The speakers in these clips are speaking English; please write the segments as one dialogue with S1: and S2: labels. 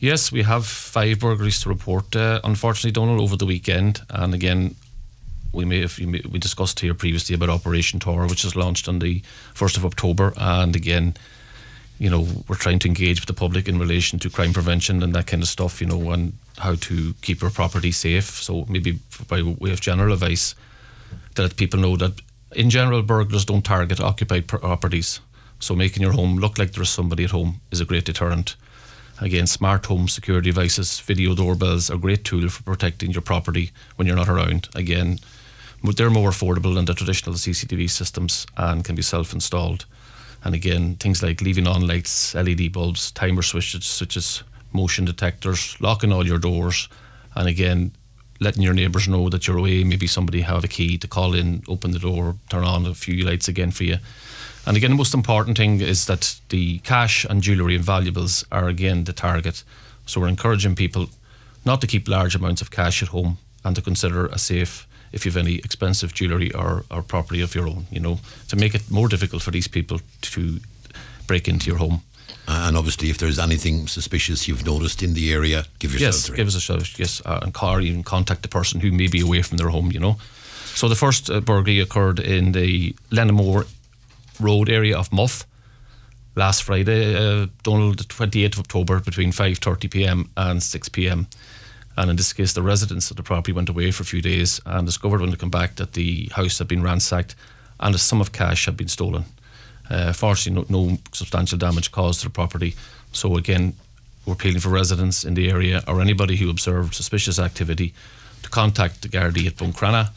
S1: Yes, we have 5 burglaries to report. Unfortunately, Donald, over the weekend. And again, we discussed here previously about Operation Tor, which is launched on the 1st of October. And again, we're trying to engage with the public in relation to crime prevention and that kind of stuff, and how to keep your property safe. So maybe by way of general advice, to let people know that in general, burglars don't target occupied properties. So making your home look like there's somebody at home is a great deterrent. Again, smart home security devices, video doorbells are a great tool for protecting your property when you're not around. Again, they're more affordable than the traditional CCTV systems and can be self-installed. And again, things like leaving on lights, LED bulbs, timer switches, motion detectors, locking all your doors, and again, letting your neighbours know that you're away. Maybe somebody have a key to call in, open the door, turn on a few lights again for you. And again, the most important thing is that the cash and jewellery and valuables are again the target. So we're encouraging people not to keep large amounts of cash at home and to consider a safe if you have any expensive jewellery or property of your own, to make it more difficult for these people to break into your home.
S2: And obviously, if there's anything suspicious you've noticed in the area, give yourselves a ring.
S1: Give us a shout, yes, and call, even contact the person who may be away from their home, So the first burglary occurred in the Lenamore Road area of Muff last Friday, Donald, the 28th of October, between 5:30pm and 6pm. And in this case, the residents of the property went away for a few days and discovered when they came back that the house had been ransacked and a sum of cash had been stolen. Fortunately, no substantial damage caused to the property. So again, we're appealing for residents in the area or anybody who observed suspicious activity to contact the Gardaí at Buncrana,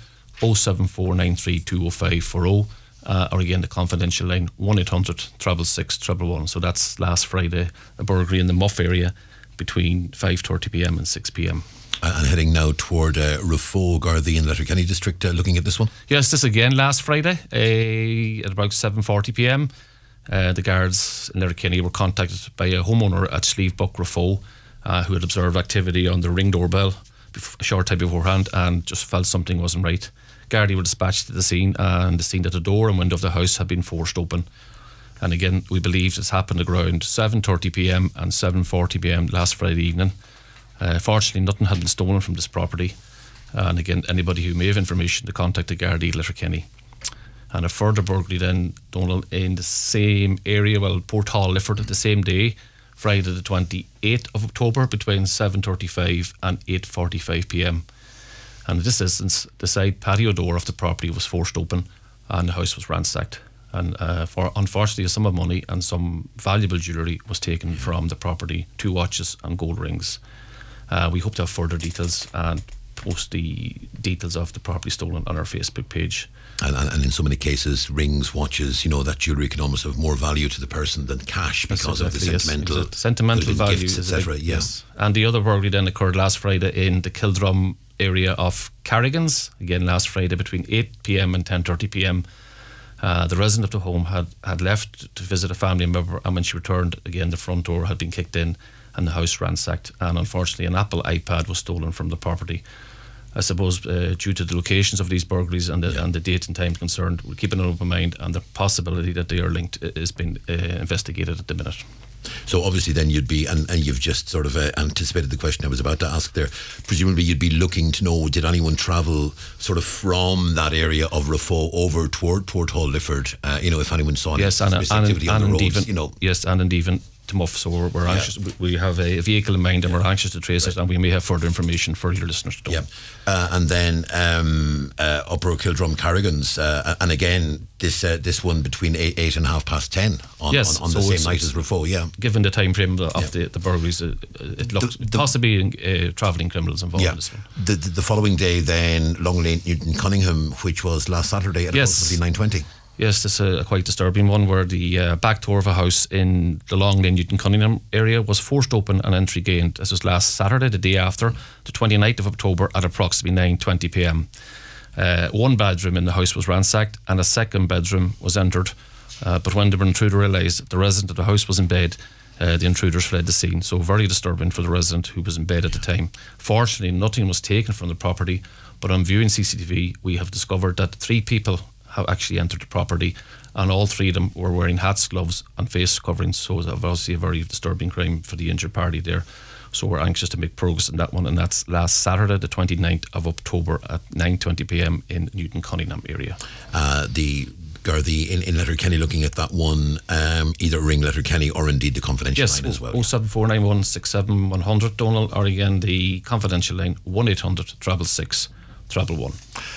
S1: 07493200540, or again the confidential line 1-800-666-111. So that's last Friday, a burglary in the Muff area between 5:30pm and 6pm.
S2: And heading now toward Rafo, Gardaí and Letterkenny District, looking at this one?
S1: Yes, this again last Friday at about 7:40pm. The guards in Letterkenny were contacted by a homeowner at Sleevebuck, Rafo, who had observed activity on the ring doorbell a short time beforehand and just felt something wasn't right. Gardaí were dispatched to the scene, and the scene that the door and window of the house had been forced open. And again, we believe this happened around 7:30pm and 7:40pm last Friday evening. Fortunately, nothing had been stolen from this property. And again, anybody who may have information to contact the Gardaí Letterkenny. And a further burglary then, Donald, in the same area, Port Hall, Lifford, the same day, Friday the 28th of October, between 7:35 and 8:45pm. And in this instance, the side patio door of the property was forced open and the house was ransacked. And unfortunately, a sum of money and some valuable jewellery was taken from the property, 2 watches and gold rings. We hope to have further details and post the details of the property stolen on our Facebook page.
S2: And in so many cases, rings, watches, that jewellery can almost have more value to the person than cash because of the sentimental
S1: values,
S2: etc.
S1: Yes. And the other burglary then occurred last Friday in the Kildrum area of Carrigans, again last Friday between 8pm and 10:30pm. The resident of the home had left to visit a family member, and when she returned, again the front door had been kicked in and the house ransacked, and unfortunately an Apple iPad was stolen from the property. I suppose due to the locations of these burglaries and the date and time concerned, we're keeping an open mind, and the possibility that they are linked is being investigated at the minute.
S2: So obviously then you'd be, and you've just sort of anticipated the question I was about to ask there, presumably you'd be looking to know, did anyone travel sort of from that area of Rafo over toward Port Hall, Lifford, if anyone saw any suspicious activity on the roads?
S1: Yes, and even to Muff, so we're anxious. We have a vehicle in mind, and we're anxious to trace it, and we may have further information for your listeners.
S2: And then Upper Kildrum Carrigans, and again this one between 8 and 10:30 on the same night as Rafo.
S1: Given the time frame of the burglaries, it looks possibly travelling criminals involved in this one.
S2: The following day then, Long Lane, Newton Cunningham, which was last Saturday at approximately 9:20.
S1: Yes, this is a quite disturbing one, where the back door of a house in the Long Lane, Newton Cunningham area was forced open and entry gained. This was last Saturday, the day after, the 29th of October at approximately 9:20pm. One bedroom in the house was ransacked and a second bedroom was entered, but when the intruder realised that the resident of the house was in bed, the intruders fled the scene. So very disturbing for the resident who was in bed at the time. Fortunately, nothing was taken from the property, but on viewing CCTV, we have discovered that 3 people have actually entered the property, and all 3 of them were wearing hats, gloves and face coverings. So it's obviously a very disturbing crime for the injured party there. So we're anxious to make progress in that one, and that's last Saturday, the 29th of October at 9:20 p.m. in Newton Cunningham area.
S2: Gardaí in Letterkenny looking at that one, either ring Letterkenny or indeed the confidential line as well.
S1: 07491 67 100, Donald, or again the confidential line 1800 666 111.